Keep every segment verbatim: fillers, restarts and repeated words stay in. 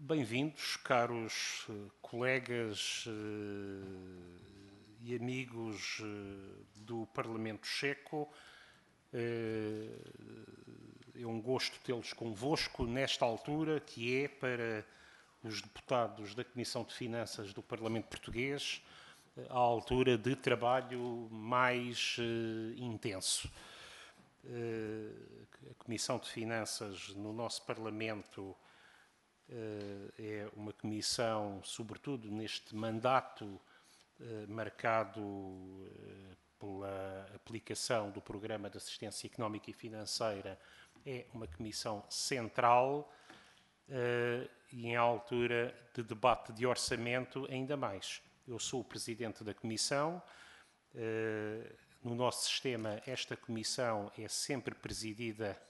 Bem-vindos, caros uh, colegas uh, e amigos uh, do Parlamento Checo. Uh, é um gosto tê-los convosco nesta altura, que é para os deputados da Comissão de Finanças do Parlamento Português, a altura de trabalho mais uh, intenso. Uh, a Comissão de Finanças no nosso Parlamento uh, é uma comissão, sobretudo neste mandato uh, marcado uh, pela aplicação do Programa de Assistência Económica e Financeira, é uma comissão central uh, e em altura de debate de orçamento ainda mais. Eu sou o presidente da comissão. Uh, no nosso sistema, esta comissão é sempre presidida...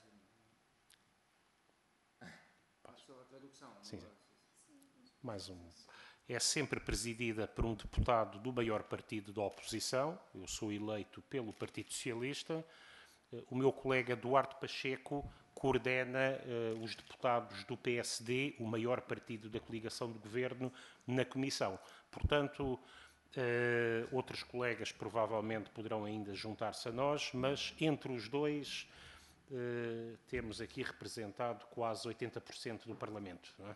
Sim, mais um. É sempre presidida por um deputado do maior partido da oposição. Eu sou eleito pelo Partido Socialista. O meu colega Duarte Pacheco coordena uh, os deputados do P S D, o maior partido da coligação de governo, na comissão. Portanto, uh, outros colegas provavelmente poderão ainda juntar-se a nós, mas entre os dois uh, temos aqui representado quase oitenta por cento do Parlamento. Não é?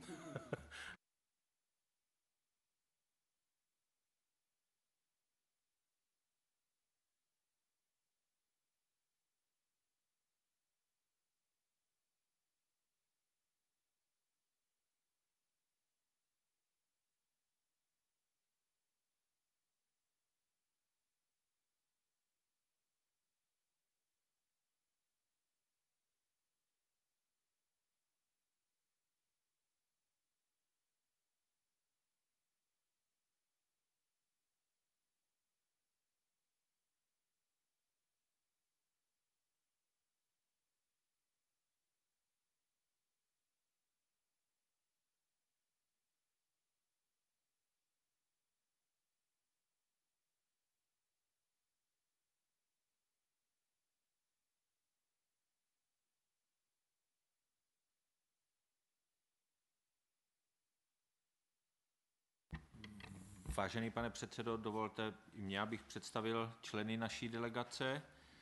Vážený pane předsedo, dovolte i mě, abych představil členy naší delegace.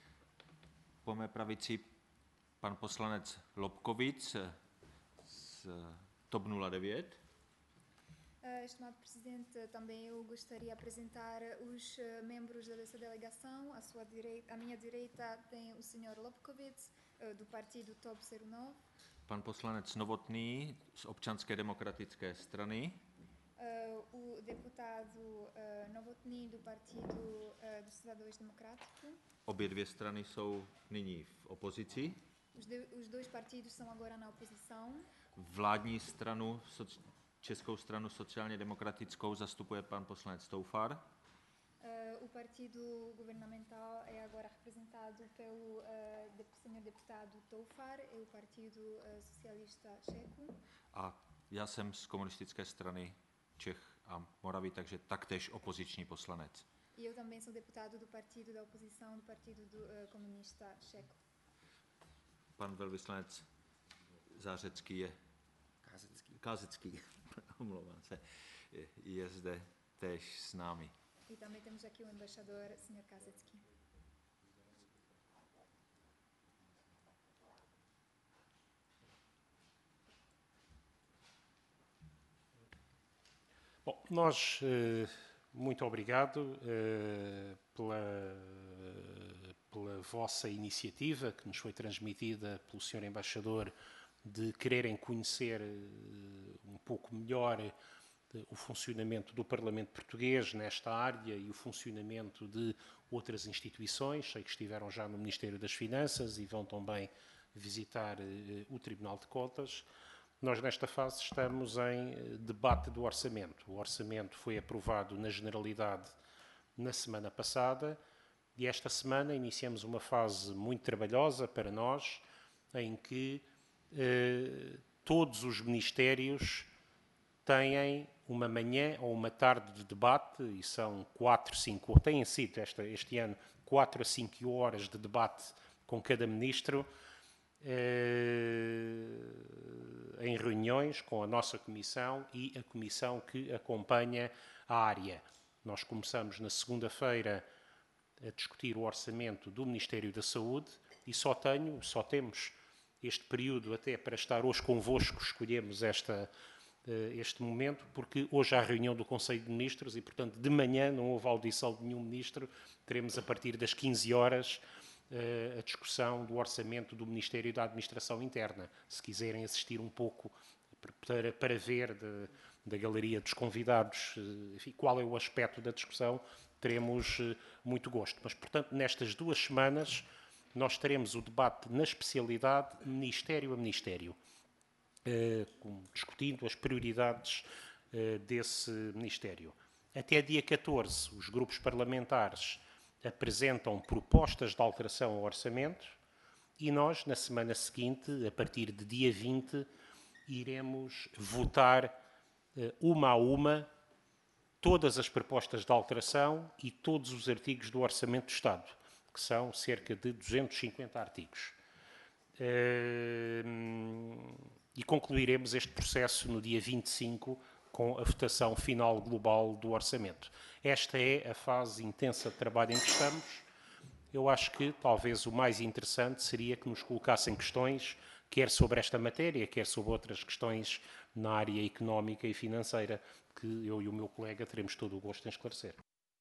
Po mé pravici pan poslanec Lobkovic z TOP nula devět. Estimado Presidente, também eu gostaria de apresentar os membros dessa delegação. À sua direita, à minha direita tem o senhor Lobkovic, do partido TOP nula nove. Pan poslanec Novotný z Občanské demokratické strany. Uh, o deputado uh, Novotný do Partido uh, dos Cidadãos Democráticos. Obě dvě strany jsou nyní v opozici. Os, de, os dois partidos são agora na oposição. Vládní stranu, soci, Českou stranu sociálně demokratickou zastupuje pan poslanec Toufar. Uh, o partido governamental é agora representado pelo uh, de, senhor deputado Toufar, é o Partido uh, Socialista Checo. A já jsem z komunistické strany Čech a Moravy, takže taktéž opoziční poslanec. E eu também sou deputado do partido da oposição, do Partido do, uh, Comunista Checo. Pan velvyslanec Zářecký je... Kázecký. Kázecký, omlouvám se, je, je zde též s námi. E também temos aqui o embaixador, senhor Kázecký. Bom, nós, eh, muito obrigado eh, pela, pela vossa iniciativa, que nos foi transmitida pelo senhor Embaixador, de quererem conhecer eh, um pouco melhor eh, o funcionamento do Parlamento Português nesta área e o funcionamento de outras instituições. Sei que estiveram já no Ministério das Finanças e vão também visitar eh, o Tribunal de Contas. Nós, nesta fase, estamos em debate do orçamento. O orçamento foi aprovado na generalidade na semana passada e esta semana iniciamos uma fase muito trabalhosa para nós, em que eh, todos os ministérios têm uma manhã ou uma tarde de debate, e são quatro, cinco, têm sido esta, este ano quatro a cinco horas de debate com cada ministro, em reuniões reuniões com a nossa comissão e a comissão que acompanha a área. Nós começamos na segunda-feira a discutir o orçamento do Ministério da Saúde e só tenho, só temos este período até para estar hoje convosco, escolhemos esta, este momento, porque hoje há reunião do Conselho de Ministros e, portanto, de manhã não houve audição de nenhum ministro, teremos a partir das quinze horas a discussão do orçamento do Ministério da Administração Interna. Se quiserem assistir um pouco para, para ver de, da galeria dos convidados, enfim, qual é o aspecto da discussão, teremos muito gosto. Mas, portanto, nestas duas semanas, nós teremos o debate na especialidade Ministério a Ministério, eh, discutindo as prioridades eh, desse Ministério. Até dia catorze, os grupos parlamentares apresentam propostas de alteração ao orçamento e nós, na semana seguinte, a partir de dia vinte, iremos votar eh, uma a uma todas as propostas de alteração e todos os artigos do Orçamento do Estado, que são cerca de duzentos e cinquenta artigos. E concluiremos este processo no dia vinte e cinco com a votação final global do Orçamento. Esta é a fase intensa de trabalho em que estamos. Eu acho que talvez o mais interessante seria que nos colocassem questões, quer sobre esta matéria, quer sobre outras questões na área económica e financeira, que eu e o meu colega teremos todo o gosto em esclarecer.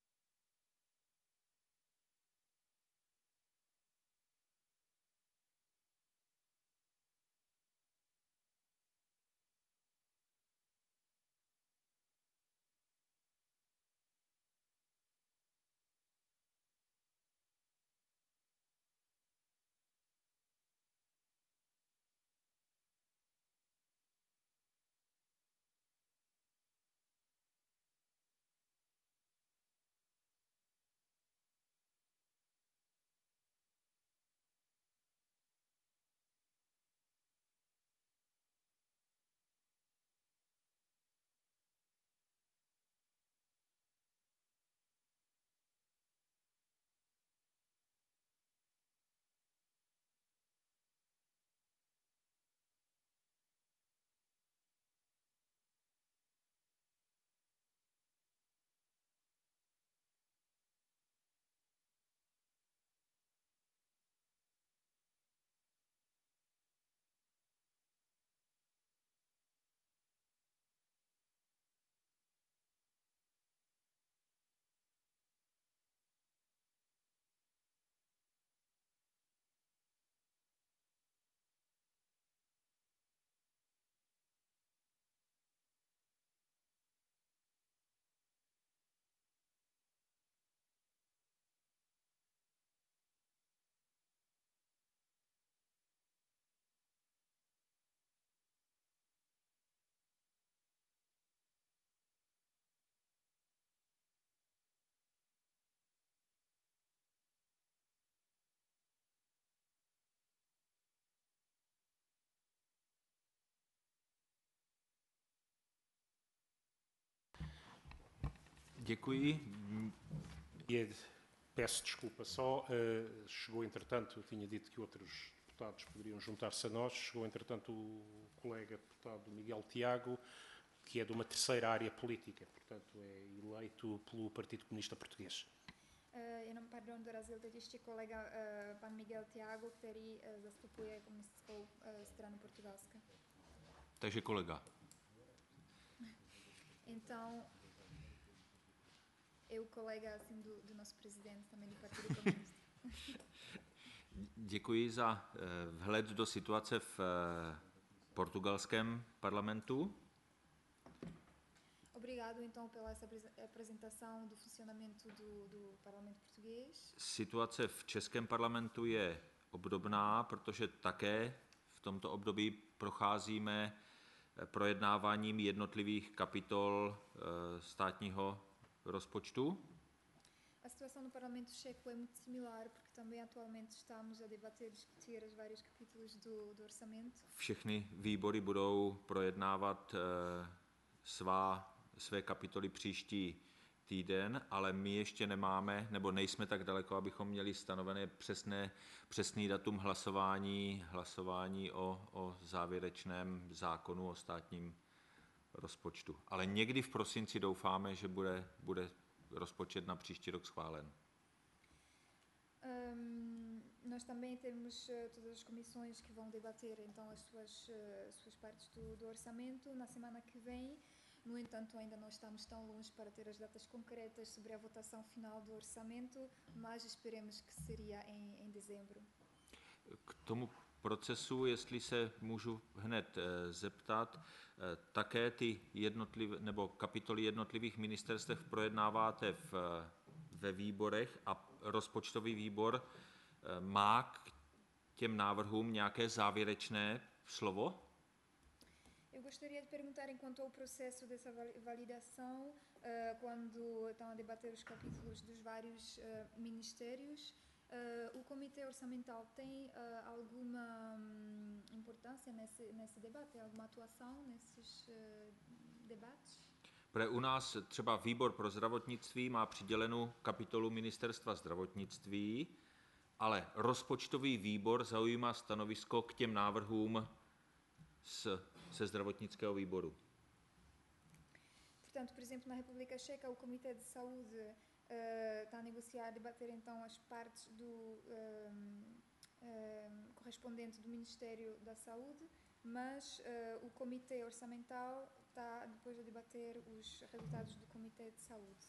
Děkuji. E peço desculpa só, uh, chegou entretanto, eu tinha dito que outros deputados poderiam juntar-se a nós, chegou entretanto o colega deputado Miguel Tiago, que é de uma terceira área política, portanto é eleito pelo Partido Comunista Português. Uh, jenom pardon, dorazil teď ještě kolega uh, pan Miguel Tiago, který uh, zastupuje komunistickou uh, stranu portugalska. Takže kolega. Então, eu colega assim do, do nosso presidente também do Partido Comunista. Děkuji za vhled do situace v portugalském parlamentu. Obrigado então pela essa apresentação do funcionamento do, do Parlamento Português. Situace v českém parlamentu je obdobná, protože také v tomto období procházíme projednáváním jednotlivých kapitol státního rozpočtu. A situação no Parlamento Checo é muito similar, porque também atualmente estamos a debater e discutir os vários capítulos do, do orçamento. Všechny výbory budou projednávat svá, své kapitoly příští týden, ale my ještě nemáme, nebo nejsme tak daleko, abychom měli stanovené přesné, přesný datum hlasování, hlasování o, o závěrečném zákonu o státním rozpočtu. Ale někdy v prosinci doufáme, že bude, bude rozpočet na příští rok schválen. Um, nós também temos uh, todas as comissões que vão debater então as suas, uh, as suas partes do, do orçamento na semana que vem. No entanto, ainda não estamos tão longe para ter as datas concretas sobre a votação final do orçamento, mas esperemos que seria em, em dezembro. K tomu procesu, jestli se můžu hned e, zeptat, e, také ty jednotlivé, nebo kapitoly jednotlivých ministerstev projednáváte v, ve výborech a rozpočtový výbor e, má k těm návrhům nějaké závěrečné slovo? Eu gostaria de perguntar, enquanto ao processo dessa validação, uh, quando estão a debater os capítulos dos vários uh, ministérios, uh, o Comitê Orçamental tem uh, alguma um, importância nesse, nesse debate, alguma atuação nesses uh, debates? Pre u nás třeba výbor pro zdravotnictví má přidělenou kapitolu ministerstva zdravotnictví, ale rozpočtový výbor zaujímá stanovisko k těm návrhům z, ze zdravotnického výboru. Portanto, por exemplo, na República Checa, o Comitê de Saúde uh, está a negociar, a debater então as partes do um, um, correspondente do Ministério da Saúde, mas uh, o Comitê Orçamental está depois a debater os resultados do Comitê de Saúde.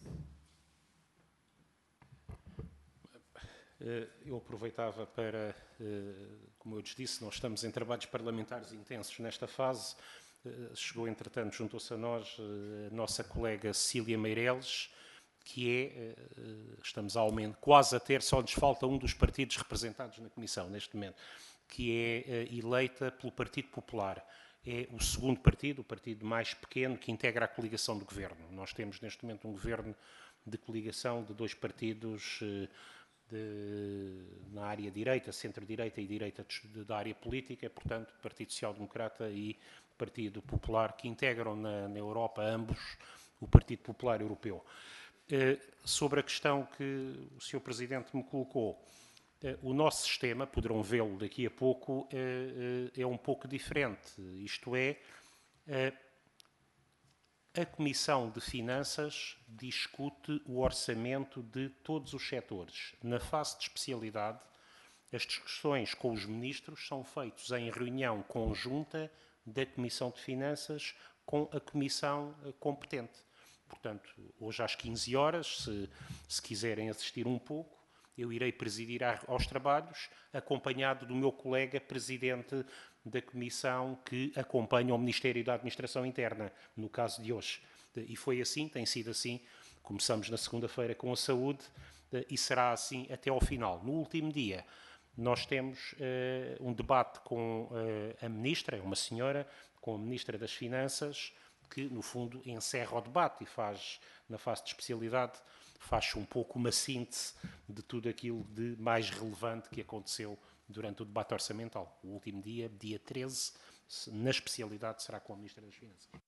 Eu aproveitava para, como eu lhes disse, nós estamos em trabalhos parlamentares intensos nesta fase. Chegou, entretanto, juntou-se a nós a nossa colega Cecília Meireles, que é, estamos a aumento, quase a ter, só nos falta um dos partidos representados na Comissão, neste momento, que é eleita pelo Partido Popular. É o segundo partido, o partido mais pequeno, que integra a coligação do governo. Nós temos, neste momento, um governo de coligação de dois partidos de, na área direita, centro-direita e direita de, da área política, portanto, Partido Social Democrata e Partido Popular, que integram na, na Europa, ambos, o Partido Popular Europeu. Eh, sobre a questão que o senhor Presidente me colocou, eh, o nosso sistema, poderão vê-lo daqui a pouco, eh, eh, é um pouco diferente. Isto é, eh, a Comissão de Finanças discute o orçamento de todos os setores. Na fase de especialidade, as discussões com os ministros são feitas em reunião conjunta da Comissão de Finanças com a Comissão competente. Portanto, hoje às quinze horas, se, se quiserem assistir um pouco, eu irei presidir aos trabalhos, acompanhado do meu colega presidente da Comissão que acompanha o Ministério da Administração Interna, no caso de hoje. E foi assim, tem sido assim. Começamos na segunda-feira com a saúde e será assim até ao final. No último dia, nós temos uh, um debate com uh, a Ministra, uma senhora, com a Ministra das Finanças, que, no fundo, encerra o debate e faz, na fase de especialidade, faz um pouco uma síntese de tudo aquilo de mais relevante que aconteceu durante o debate orçamental. O último dia, dia treze, na especialidade, será com a Ministra das Finanças.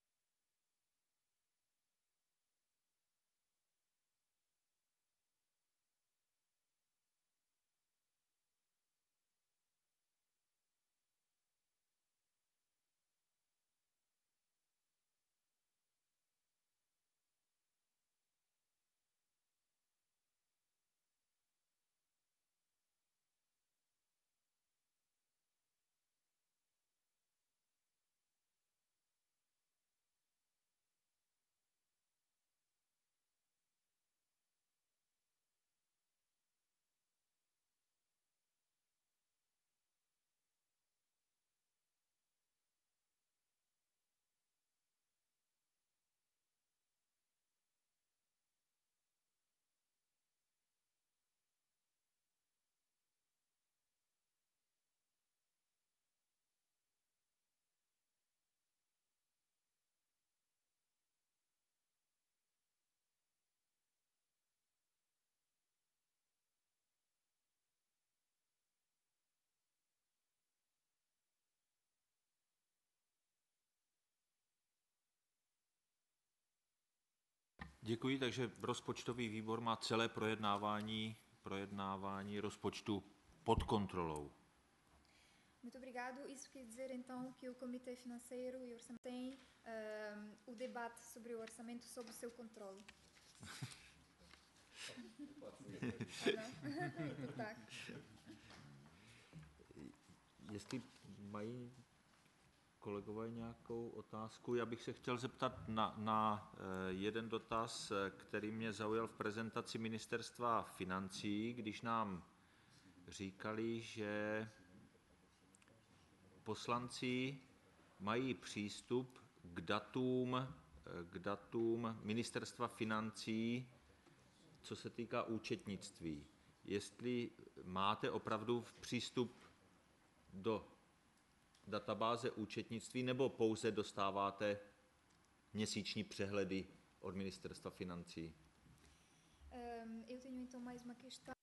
Děkuji, takže rozpočtový výbor má celé projednávání, projednávání rozpočtu pod kontrolou. Muito obrigado. Isso quer dizer então que o Comitê Financeiro e Orçamento tem um, o debate sobre o orçamento sob o seu controle. Ano? Tak. Jestli mají kolegové nějakou otázku, já bych se chtěl zeptat na, na jeden dotaz, který mě zaujal v prezentaci Ministerstva financí, když nám říkali, že poslanci mají přístup k datům, k datům Ministerstva financí, co se týká účetnictví. Jestli máte opravdu přístup do databáze účetnictví, nebo pouze dostáváte měsíční přehledy od Ministerstva financí? Um, eu tenho então mais uma questão.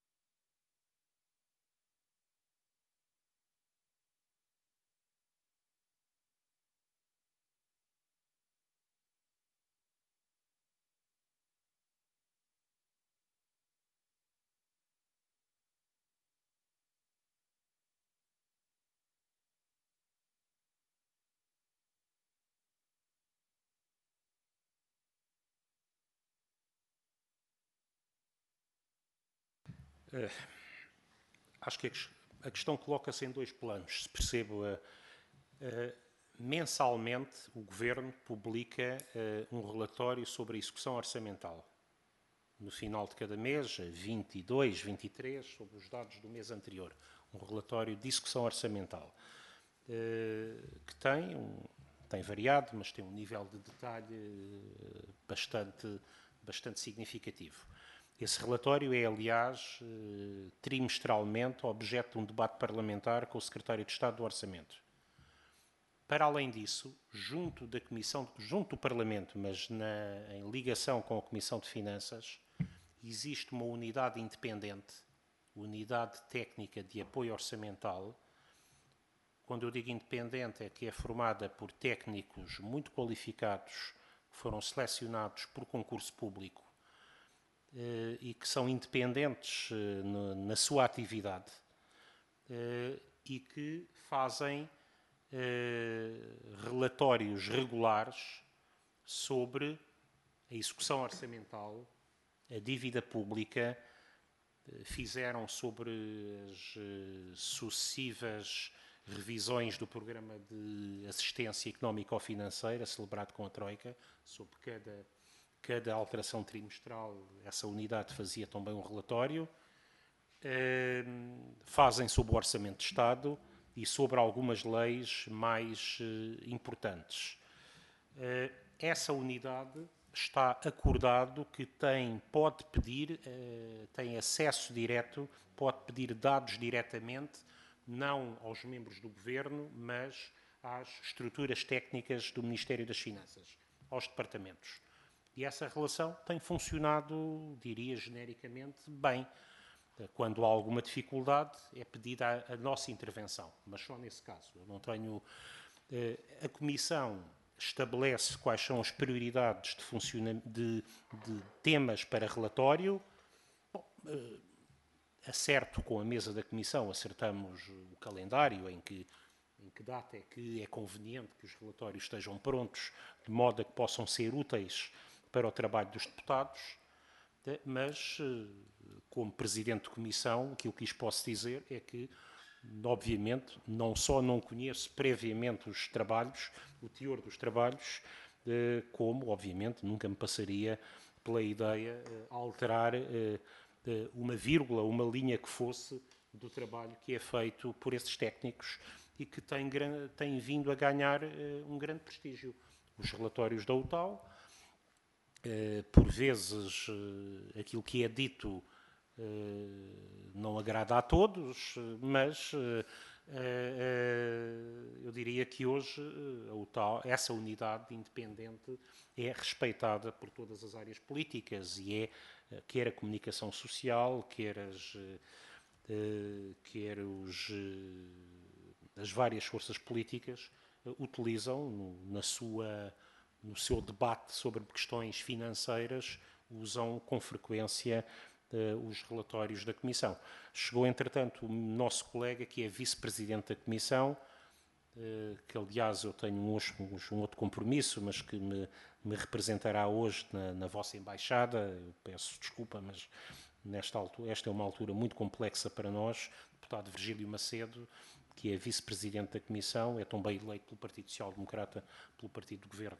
Uh, acho que a questão coloca-se em dois planos. Se percebo, uh, uh, mensalmente o Governo publica uh, um relatório sobre a execução orçamental. No final de cada mês, vinte e dois, vinte e três, sobre os dados do mês anterior. Um relatório de execução orçamental, uh, que tem, um, tem variado, mas tem um nível de detalhe uh, bastante, bastante significativo. Esse relatório é, aliás, trimestralmente objeto de um debate parlamentar com o Secretário de Estado do Orçamento. Para além disso, junto da Comissão, junto do Parlamento, mas na, em ligação com a Comissão de Finanças, existe uma unidade independente, unidade técnica de apoio orçamental. Quando eu digo independente, é que é formada por técnicos muito qualificados, que foram selecionados por concurso público, Uh, e que são independentes uh, no, na sua atividade uh, e que fazem uh, relatórios regulares sobre a execução orçamental, a dívida pública, uh, fizeram sobre as uh, sucessivas revisões do programa de assistência económico-financeira celebrado com a Troika, sobre cada Cada alteração trimestral, essa unidade fazia também um relatório. Uh, fazem sobre o Orçamento de Estado e sobre algumas leis mais uh, importantes. Uh, essa unidade está acordado que tem, pode pedir, uh, tem acesso direto, pode pedir dados diretamente, não aos membros do Governo, mas às estruturas técnicas do Ministério das Finanças, aos departamentos. E essa relação tem funcionado, diria genericamente, bem. Quando há alguma dificuldade, é pedida a, a nossa intervenção, mas só nesse caso. Eu não tenho. A Comissão estabelece quais são as prioridades de, funciona, de, de temas para relatório. Bom, acerto com a mesa da Comissão, acertamos o calendário em que, em que data é que é conveniente que os relatórios estejam prontos, de modo a que possam ser úteis para o trabalho dos deputados, mas, como Presidente de Comissão, aquilo que lhes posso dizer é que, obviamente, não só não conheço previamente os trabalhos, o teor dos trabalhos, como, obviamente, nunca me passaria pela ideia de alterar uma vírgula, uma linha que fosse do trabalho que é feito por esses técnicos e que tem, tem vindo a ganhar um grande prestígio. Os relatórios da U T A L, Uh, por vezes uh, aquilo que é dito uh, não agrada a todos, uh, mas uh, uh, eu diria que hoje uh, a U T A L, essa unidade independente é respeitada por todas as áreas políticas e é, uh, quer a comunicação social, quer, as, uh, uh, quer os, uh, as várias forças políticas uh, utilizam no, na sua no seu debate sobre questões financeiras, usam com frequência uh, os relatórios da Comissão. Chegou, entretanto, o nosso colega, que é vice-presidente da Comissão, uh, que, aliás, eu tenho um, um outro compromisso, mas que me, me representará hoje na, na vossa embaixada. Eu peço desculpa, mas nesta altura, esta é uma altura muito complexa para nós. O deputado Virgílio Macedo, que é vice-presidente da Comissão, é também eleito pelo Partido Social Democrata, pelo Partido do Governo.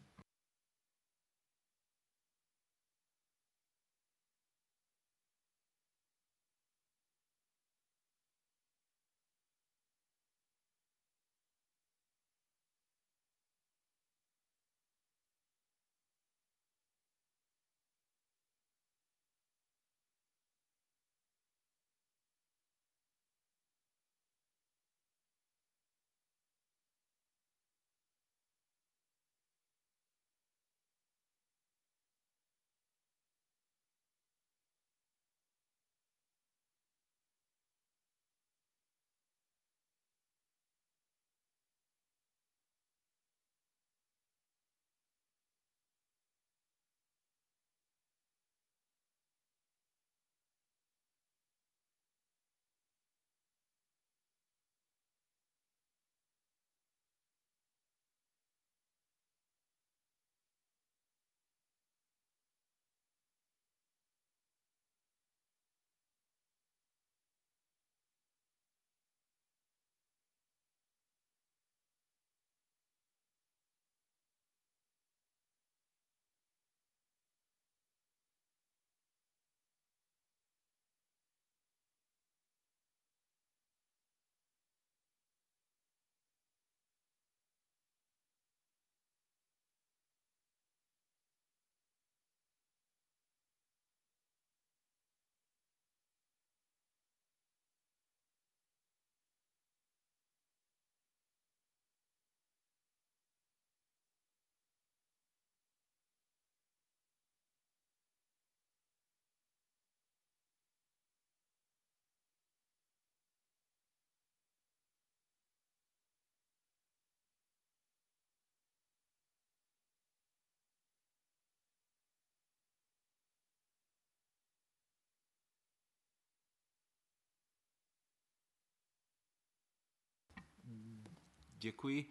Děkuji.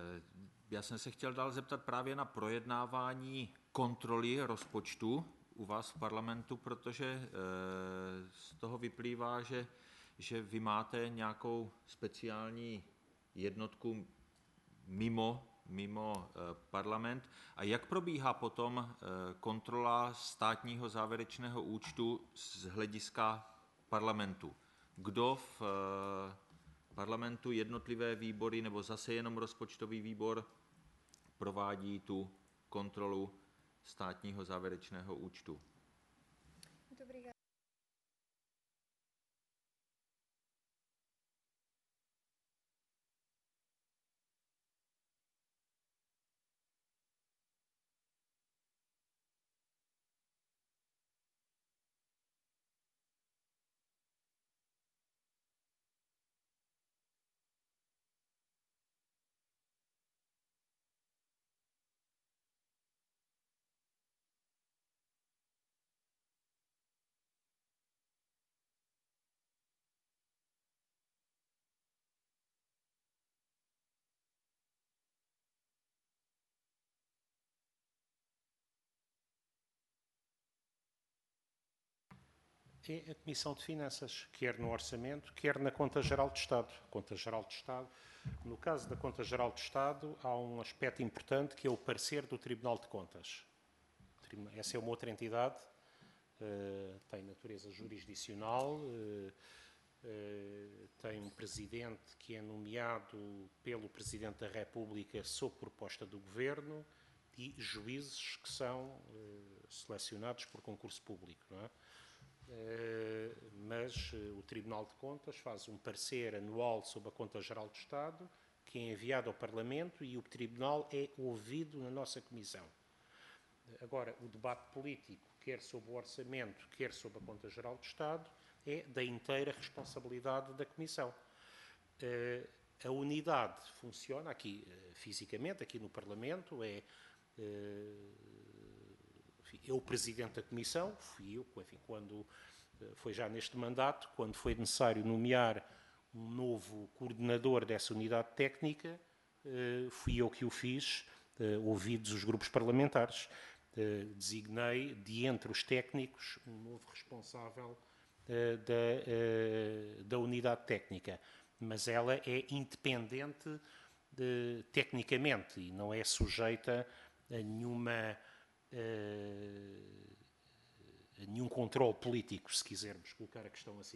Já jsem se chtěl dál zeptat právě na projednávání kontroly rozpočtu u vás v parlamentu, protože z toho vyplývá, že, že vy máte nějakou speciální jednotku mimo, mimo parlament. A jak probíhá potom kontrola státního závěrečného účtu z hlediska parlamentu? Kdo v parlamentu jednotlivé výbory nebo zase jenom rozpočtový výbor provádí tu kontrolu státního závěrečného účtu? Muito obrigada. É a Comissão de Finanças, quer no Orçamento, quer na Conta Geral de Estado. Conta Geral de Estado. No caso da Conta Geral de Estado, há um aspecto importante que é o parecer do Tribunal de Contas. Essa é uma outra entidade, uh, tem natureza jurisdicional, uh, uh, tem um presidente que é nomeado pelo Presidente da República sob proposta do Governo e juízes que são uh, selecionados por concurso público, não é? Uh, mas uh, o Tribunal de Contas faz um parecer anual sobre a Conta Geral de Estado, que é enviado ao Parlamento e o Tribunal é ouvido na nossa Comissão. Agora, o debate político, quer sobre o Orçamento, quer sobre a Conta Geral de Estado, é da inteira responsabilidade da Comissão. Uh, a unidade funciona aqui, uh, fisicamente, aqui no Parlamento, é Enfim, eu, presidente da Comissão, fui eu, enfim, quando foi já neste mandato, quando foi necessário nomear um novo coordenador dessa unidade técnica, fui eu que o fiz, ouvidos os grupos parlamentares. Designei, de entre os técnicos, um novo responsável da, da unidade técnica. Mas ela é independente de, tecnicamente e não é sujeita a nenhuma... a nenhum controle político, se quisermos colocar a questão assim.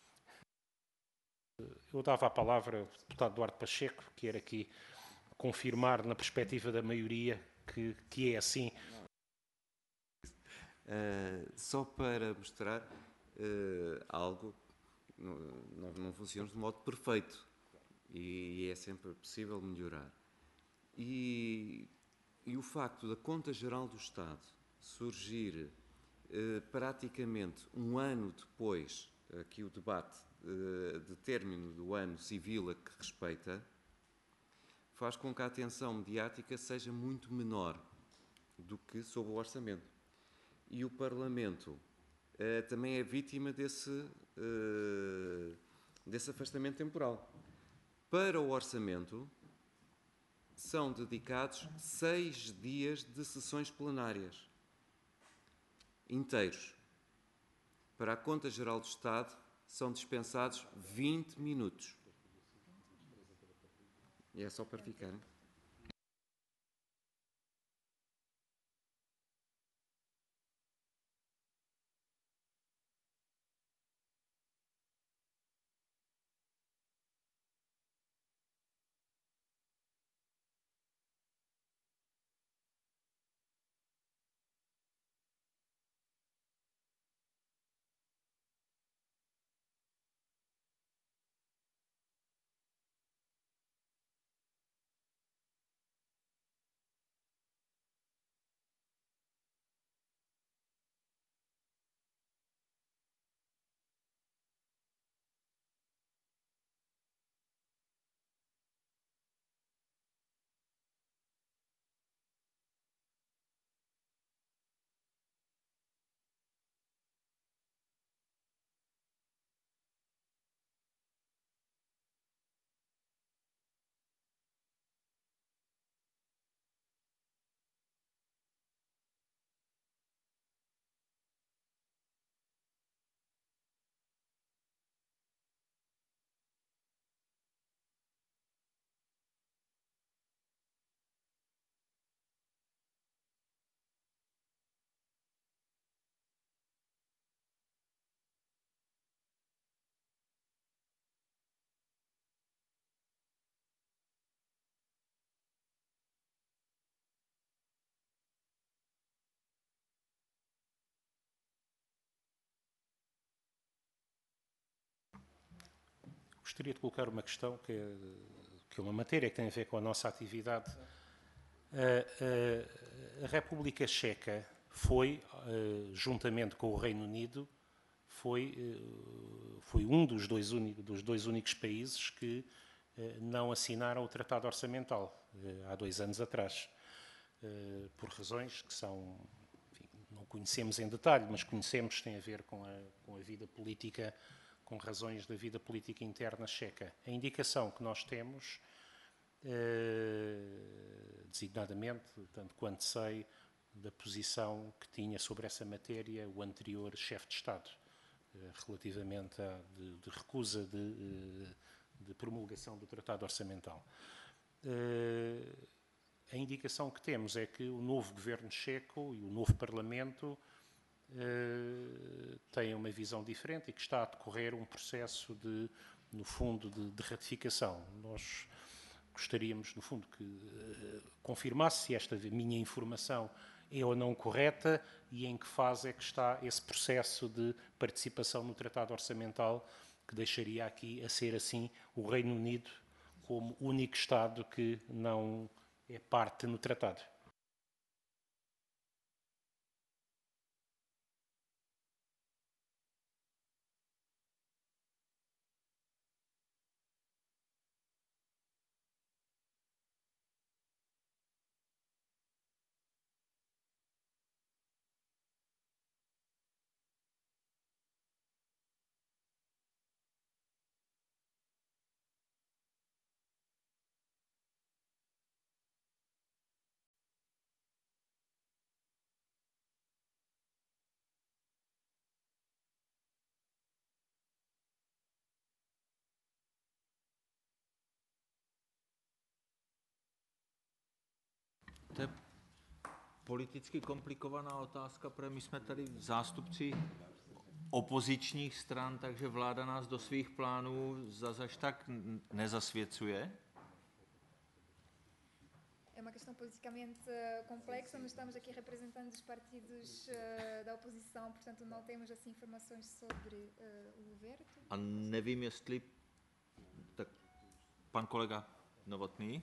Eu dava a palavra ao deputado Duarte Pacheco, que era aqui confirmar, na perspectiva da maioria, que, que é assim. Uh, só para mostrar uh, algo, nós não funcionamos de modo perfeito e, e é sempre possível melhorar. E, e o facto da Conta Geral do Estado surgir Uh, praticamente um ano depois uh, que o debate uh, de término do ano civil a que respeita, faz com que a atenção mediática seja muito menor do que sobre o orçamento. E o Parlamento uh, também é vítima desse, uh, desse afastamento temporal. Para o orçamento, são dedicados seis dias de sessões plenárias inteiros. Para a Conta Geral do Estado, são dispensados vinte minutos. E é só para ficarem. Gostaria de colocar uma questão que é, que é uma matéria que tem a ver com a nossa atividade. A, a, a República Checa foi, juntamente com o Reino Unido, foi, foi um dos dois, únicos, dos dois únicos países que não assinaram o Tratado Orçamental há dois anos atrás, por razões que são, enfim, não conhecemos em detalhe, mas conhecemos, tem a ver com a, com a vida política, com razões da vida política interna checa. A indicação que nós temos, eh, designadamente, tanto quanto sei, da posição que tinha sobre essa matéria o anterior chefe de Estado, eh, relativamente à de, de recusa de, de promulgação do Tratado Orçamental. Eh, a indicação que temos é que o novo governo checo e o novo Parlamento Uh, tem uma visão diferente e que está a decorrer um processo de, no fundo, de, de ratificação. Nós gostaríamos, no fundo, que uh, confirmasse se esta minha informação é ou não correta e em que fase é que está esse processo de participação no Tratado Orçamental, que deixaria aqui a ser assim o Reino Unido como único Estado que não é parte no Tratado. To je politicky komplikovaná otázka, protože my jsme tady zástupci opozičních stran, takže vláda nás do svých plánů zazaž tak nezasvěcuje. É uma questão politicamente uh, complexa, mas estamos aqui representando os partidos uh, da oposição, portanto não temos assim informações sobre uh, o governo. A nevím, jestli tak pan kolega Novotný.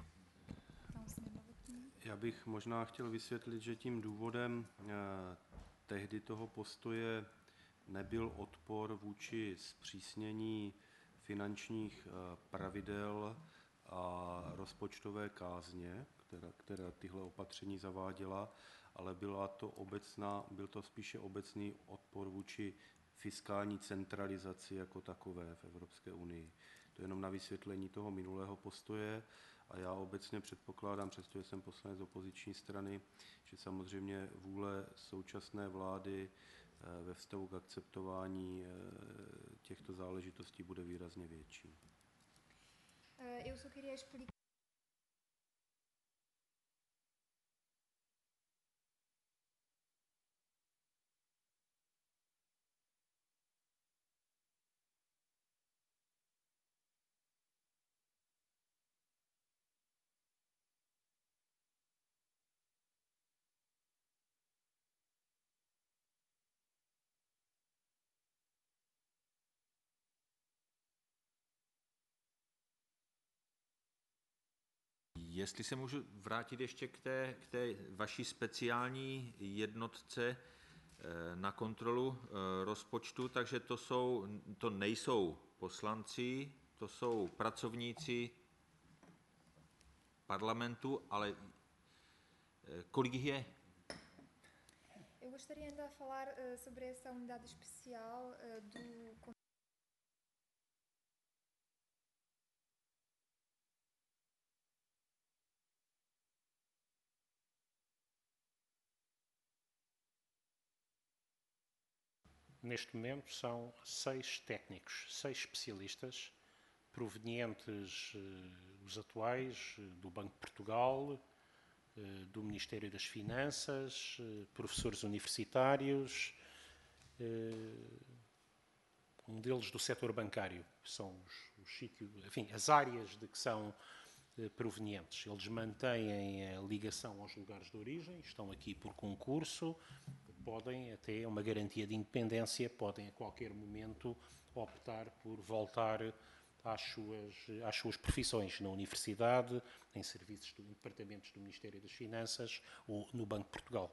Já bych možná chtěl vysvětlit, že tím důvodem eh, tehdy toho postoje nebyl odpor vůči zpřísnění finančních eh, pravidel a rozpočtové kázně, která, která tyhle opatření zaváděla, ale byla to obecná, byl to spíše obecný odpor vůči fiskální centralizaci jako takové v Evropské unii. To je jenom na vysvětlení toho minulého postoje. A já obecně předpokládám, přestože jsem poslanec opoziční strany, že samozřejmě vůle současné vlády ve vztahu k akceptování těchto záležitostí bude výrazně větší. Eu só queria explicar. Jestli se můžu vrátit ještě k té, k té vaší speciální jednotce na kontrolu rozpočtu, takže to, jsou, to nejsou poslanci, to jsou pracovníci parlamentu, ale kolik jich je? Eu gostaria ainda de falar uh, sobre essa unidade especial uh, do Neste momento são seis técnicos, seis especialistas, provenientes eh, os atuais eh, do Banco de Portugal, eh, do Ministério das Finanças, eh, professores universitários, eh, um deles do setor bancário, são os, os sítios, enfim, as áreas de que são eh, provenientes. Eles mantêm a ligação aos lugares de origem, estão aqui por concurso, podem, até uma garantia de independência, podem a qualquer momento optar por voltar às suas, às suas profissões na universidade, em serviços, do, em departamentos do Ministério das Finanças ou no Banco de Portugal.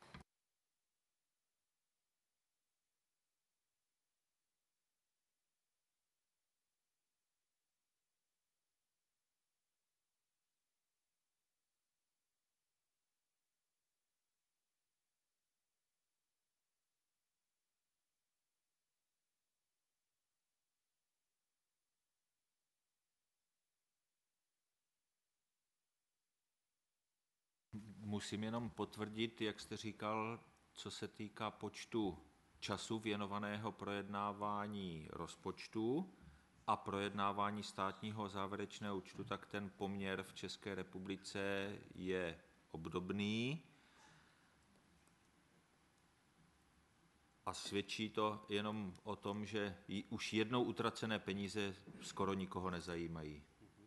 Musím jenom potvrdit, jak jste říkal, co se týká počtu času věnovaného projednávání rozpočtu a projednávání státního závěrečného účtu, tak ten poměr v České republice je obdobný. A svědčí to jenom o tom, že už jednou utracené peníze skoro nikoho nezajímají.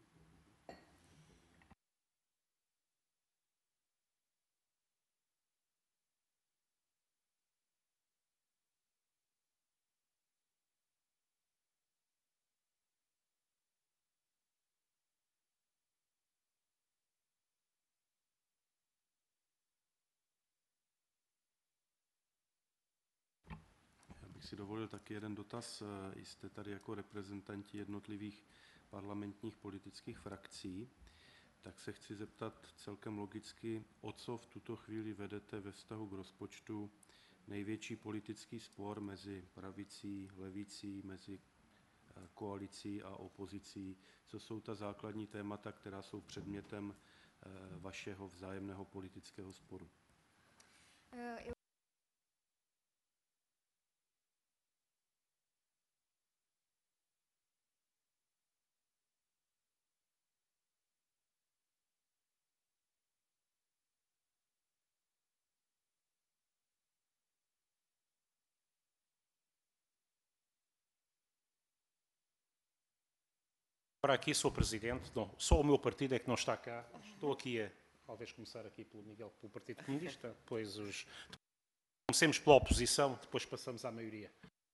Si dovolil taky jeden dotaz. Jste tady jako reprezentanti jednotlivých parlamentních politických frakcí, tak se chci zeptat celkem logicky, o co v tuto chvíli vedete ve vztahu k rozpočtu největší politický spor mezi pravicí, levicí, mezi koalicí a opozicí. Co jsou ta základní témata, která jsou předmětem vašeho vzájemného politického sporu? Uh, Agora aqui sou presidente, não, só o meu partido é que não está cá. Estou aqui a, talvez começar aqui pelo Miguel, pelo Partido Comunista, depois os... Comecemos pela oposição, depois passamos à maioria.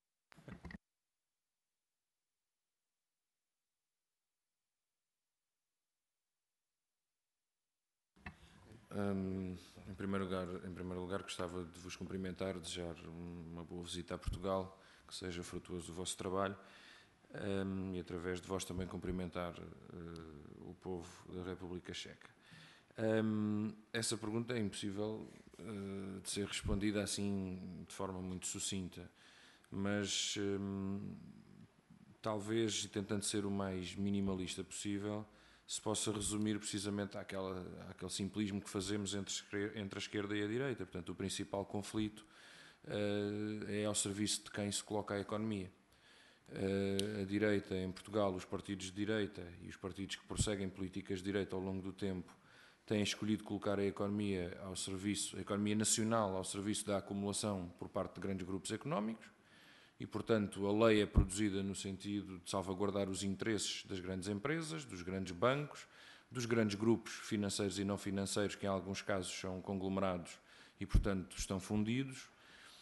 Um, em, primeiro lugar, em primeiro lugar, gostava de vos cumprimentar, desejar uma boa visita a Portugal, que seja frutuoso o vosso trabalho, um, e através de vós também cumprimentar uh, o povo da República Checa. Um, essa pergunta é impossível uh, de ser respondida assim de forma muito sucinta, mas um, talvez, tentando ser o mais minimalista possível, se possa resumir precisamente àquela, àquele simplismo que fazemos entre, entre a esquerda e a direita. Portanto, o principal conflito uh, é ao serviço de quem se coloca a economia. Uh, a direita, em Portugal, os partidos de direita e os partidos que prosseguem políticas de direita ao longo do tempo têm escolhido colocar a economia ao serviço, a economia nacional ao serviço da acumulação por parte de grandes grupos económicos e, portanto, a lei é produzida no sentido de salvaguardar os interesses das grandes empresas, dos grandes bancos, dos grandes grupos financeiros e não financeiros, que em alguns casos são conglomerados e, portanto, estão fundidos,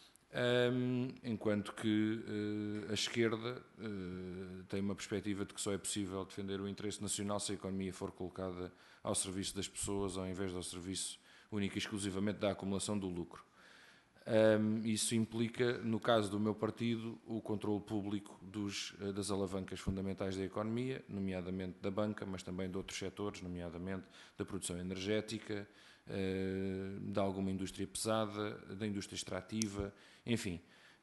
um, enquanto que uh, a esquerda uh, tem uma perspectiva de que só é possível defender o interesse nacional se a economia for colocada ao serviço das pessoas, ao invés de ao serviço único e exclusivamente da acumulação do lucro. Um, isso implica, no caso do meu partido, o controle público dos, das alavancas fundamentais da economia, nomeadamente da banca, mas também de outros setores, nomeadamente da produção energética, uh, de alguma indústria pesada, da indústria extrativa, enfim.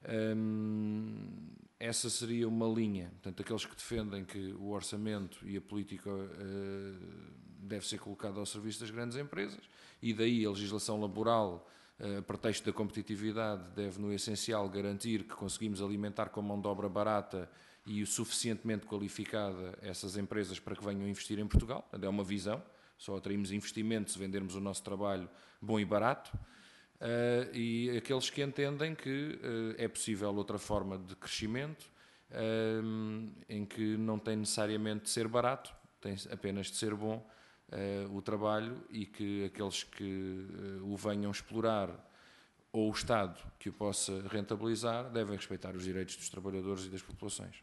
Um, essa seria uma linha. Portanto, aqueles que defendem que o orçamento e a política uh, deve ser colocado ao serviço das grandes empresas, e daí a legislação laboral, a pretexto da competitividade, deve no essencial garantir que conseguimos alimentar com mão de obra barata e o suficientemente qualificada essas empresas para que venham investir em Portugal. É uma visão, só atraímos investimento se vendermos o nosso trabalho bom e barato. Uh, e aqueles que entendem que uh, é possível outra forma de crescimento, uh, em que não tem necessariamente de ser barato, tem apenas de ser bom Uh, o trabalho, e que aqueles que uh, o venham explorar ou o Estado que o possa rentabilizar devem respeitar os direitos dos trabalhadores e das populações.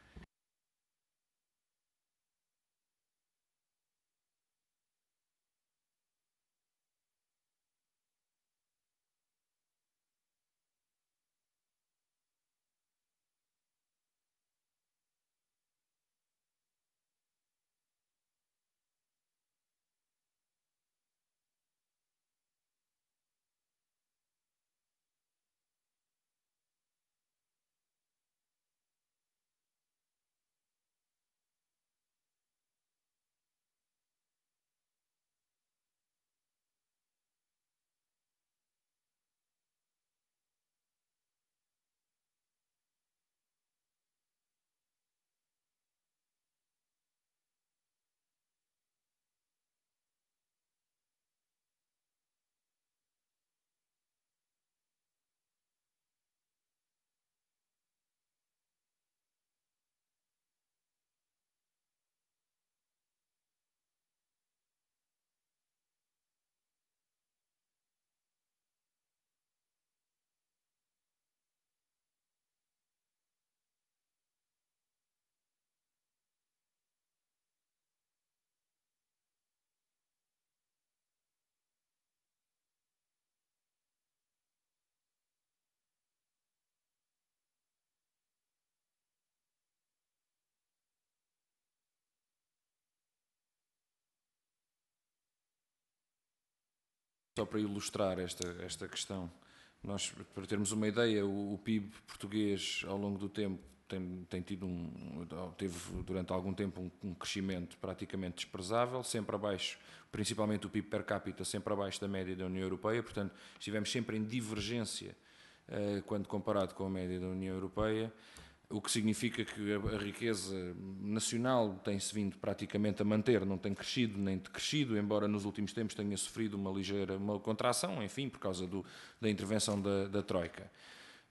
Só para ilustrar esta, esta questão, nós, para termos uma ideia, o, o P I B português ao longo do tempo tem, tem tido um, teve durante algum tempo um, um crescimento praticamente desprezável, sempre abaixo, principalmente o P I B per capita, sempre abaixo da média da União Europeia, portanto estivemos sempre em divergência uh, quando comparado com a média da União Europeia, o que significa que a, a riqueza nacional tem-se vindo praticamente a manter, não tem crescido nem decrescido, embora nos últimos tempos tenha sofrido uma ligeira uma contração, enfim, por causa do, da intervenção da, da Troika.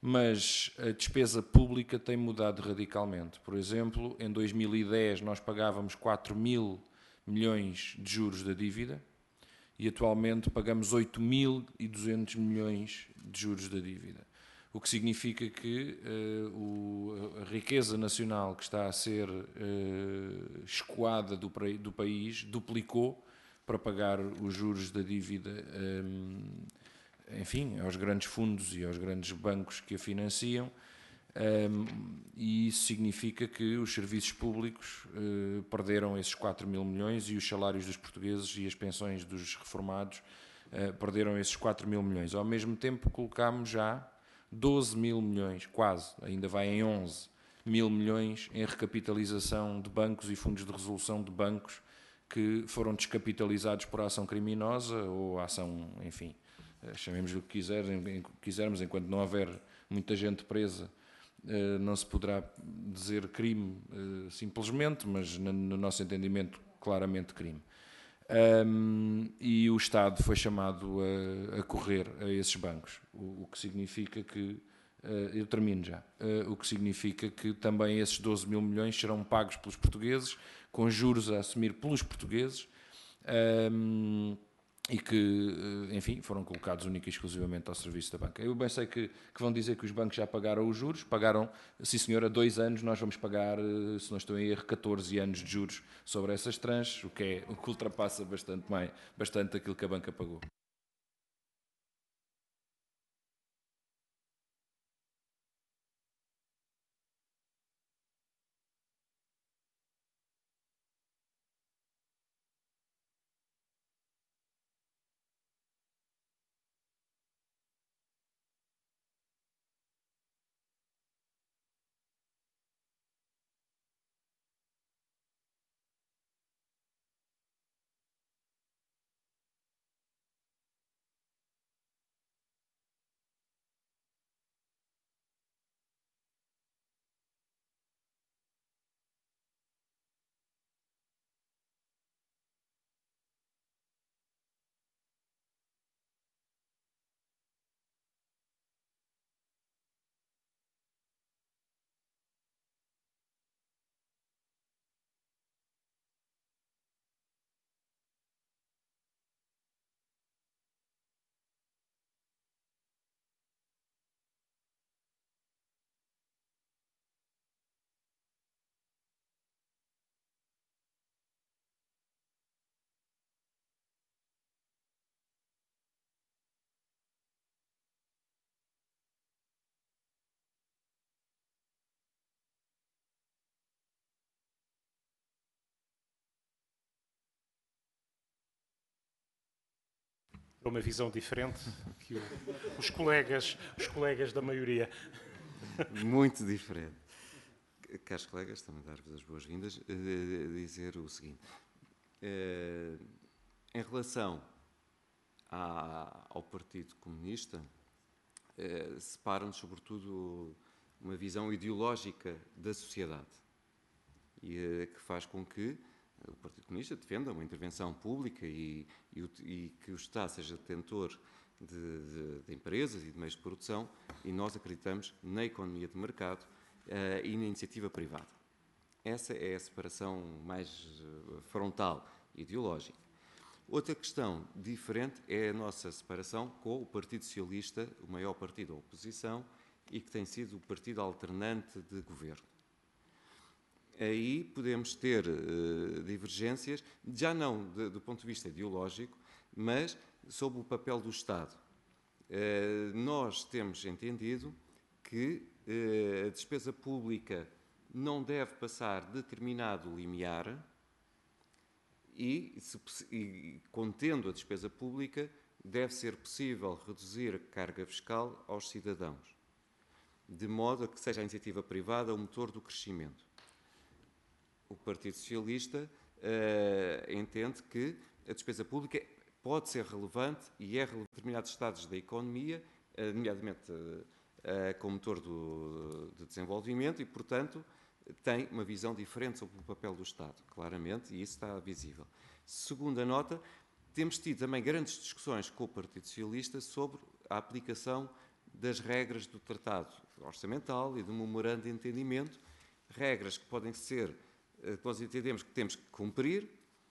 mas a despesa pública tem mudado radicalmente. Por exemplo, em dois mil e dez nós pagávamos quatro mil milhões de juros da dívida e atualmente pagamos oito mil e duzentos milhões de juros da dívida. O que significa que uh, o, a riqueza nacional que está a ser uh, escoada do, do país duplicou para pagar os juros da dívida, um, enfim, aos grandes fundos e aos grandes bancos que a financiam, um, e isso significa que os serviços públicos uh, perderam esses quatro mil milhões e os salários dos portugueses e as pensões dos reformados uh, perderam esses quatro mil milhões. Ao mesmo tempo colocámos já doze mil milhões, quase, ainda vai em onze mil milhões em recapitalização de bancos e fundos de resolução de bancos que foram descapitalizados por ação criminosa ou ação, enfim, chamemos o que quiserem, quisermos, enquanto não houver muita gente presa, não se poderá dizer crime simplesmente, mas no nosso entendimento, claramente crime. Um, e o Estado foi chamado a, a correr a esses bancos, o, o que significa que, uh, eu termino já, uh, o que significa que também esses doze mil milhões serão pagos pelos portugueses, com juros a assumir pelos portugueses, um, e que, enfim, foram colocados única e exclusivamente ao serviço da banca. Eu bem sei que, que vão dizer que os bancos já pagaram os juros, pagaram, sim senhor, há dois anos nós vamos pagar, se não estou em erro, catorze anos de juros sobre essas tranches, o que, é, o que ultrapassa bastante, mais, bastante aquilo que a banca pagou. Uma visão diferente que o, os, colegas, os colegas da maioria. Muito diferente. Caros colegas, também dar-vos as boas-vindas, uh, dizer o seguinte. Uh, em relação à, ao Partido Comunista, uh, separa-nos sobretudo uma visão ideológica da sociedade, e uh, que faz com que o Partido Comunista defenda uma intervenção pública e, e, e que o Estado seja detentor de, de, de empresas e de meios de produção, e nós acreditamos na economia de mercado uh, e na iniciativa privada. Essa é a separação mais uh, frontal, ideológica. Outra questão diferente é a nossa separação com o Partido Socialista, o maior partido da oposição, e que tem sido o partido alternante de governo. Aí podemos ter uh, divergências, já não de, do ponto de vista ideológico, mas sobre o papel do Estado. Uh, nós temos entendido que uh, a despesa pública não deve passar determinado limiar e, se, e, contendo a despesa pública, deve ser possível reduzir a carga fiscal aos cidadãos, de modo a que seja a iniciativa privada o motor do crescimento. O Partido Socialista uh, entende que a despesa pública pode ser relevante e é relevante em determinados estados da economia, uh, nomeadamente uh, uh, como motor do, de desenvolvimento, e, portanto, tem uma visão diferente sobre o papel do Estado, claramente, e isso está visível. Segunda nota, temos tido também grandes discussões com o Partido Socialista sobre a aplicação das regras do Tratado Orçamental e do Memorando de Entendimento, regras que podem ser, que nós entendemos que temos que cumprir,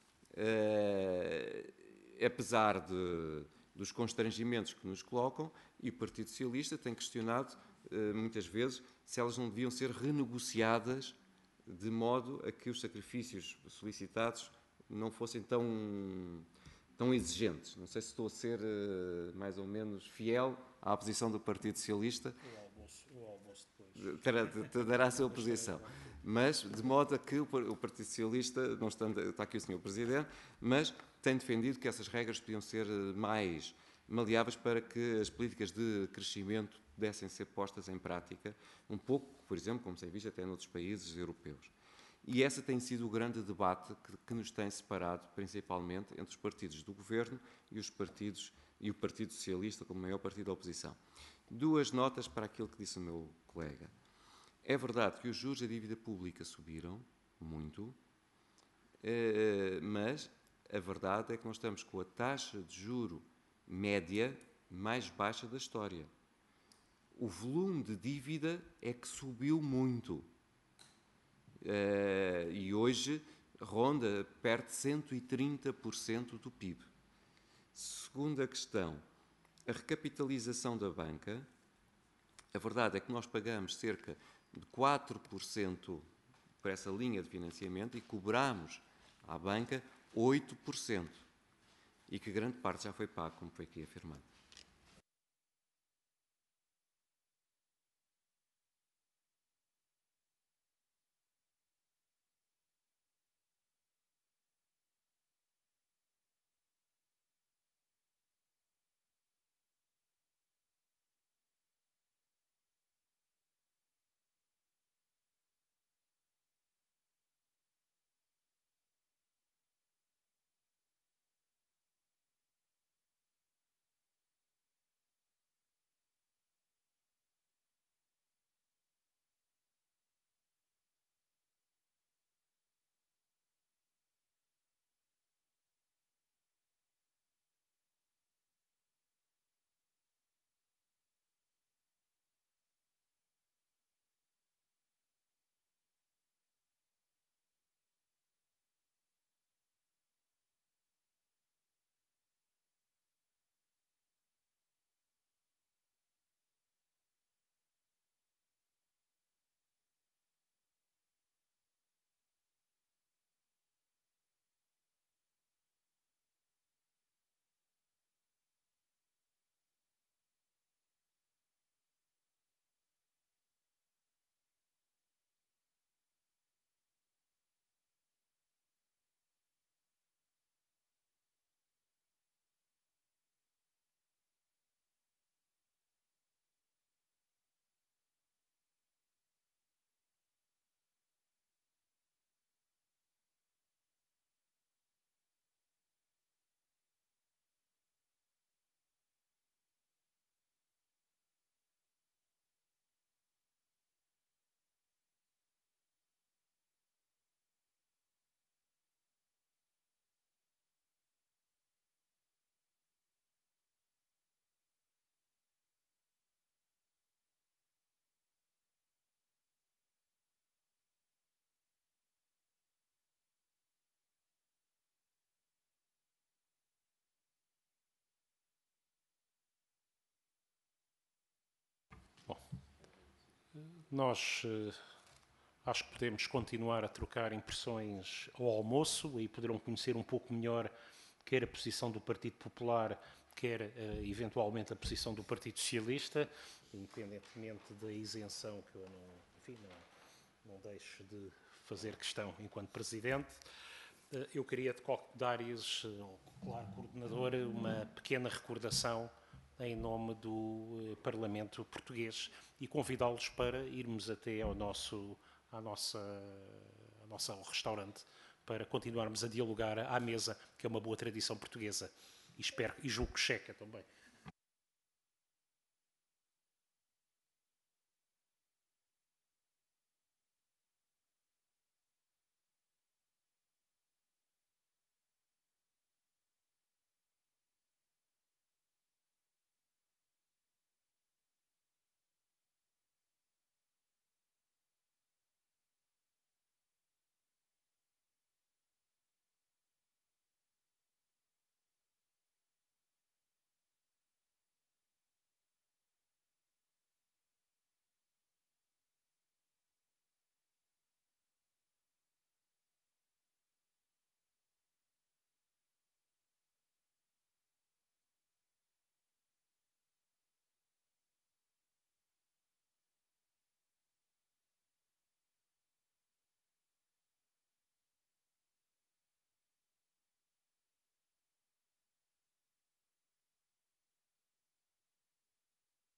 eh, apesar de, dos constrangimentos que nos colocam, e o Partido Socialista tem questionado, eh, muitas vezes, se elas não deviam ser renegociadas de modo a que os sacrifícios solicitados não fossem tão, tão exigentes. Não sei se estou a ser uh, mais ou menos fiel à posição do Partido Socialista. O almoço, o almoço depois. Terá, dará a sua posição. Mas, de modo a que o, o Partido Socialista, não estando, está aqui o senhor Presidente, mas tem defendido que essas regras podiam ser mais maleáveis para que as políticas de crescimento pudessem ser postas em prática, um pouco, por exemplo, como se tem visto até noutros países europeus. E esse tem sido o grande debate que, que nos tem separado, principalmente, entre os partidos do Governo e os partidos e o Partido Socialista como maior partido da oposição. Duas notas para aquilo que disse o meu colega. É verdade que os juros da dívida pública subiram muito, mas a verdade é que nós estamos com a taxa de juro média mais baixa da história. O volume de dívida é que subiu muito. Uh, e hoje ronda perto de cento e trinta por cento do P I B. Segunda questão, a recapitalização da banca. A verdade é que nós pagamos cerca de quatro por cento por essa linha de financiamento e cobramos à banca oito por cento. E que grande parte já foi pago, como foi aqui afirmado. Nós uh, acho que podemos continuar a trocar impressões ao almoço e poderão conhecer um pouco melhor quer a posição do Partido Popular, quer uh, eventualmente a posição do Partido Socialista, independentemente da isenção que eu não, enfim, não, não deixo de fazer questão enquanto Presidente. Uh, eu queria dar-lhes, uh, claro, coordenador, uma pequena recordação em nome do uh, Parlamento Português e convidá-los para irmos até ao nosso, à nossa, à nossa, ao restaurante para continuarmos a dialogar à mesa, que é uma boa tradição portuguesa e, espero, e julgo que checa também.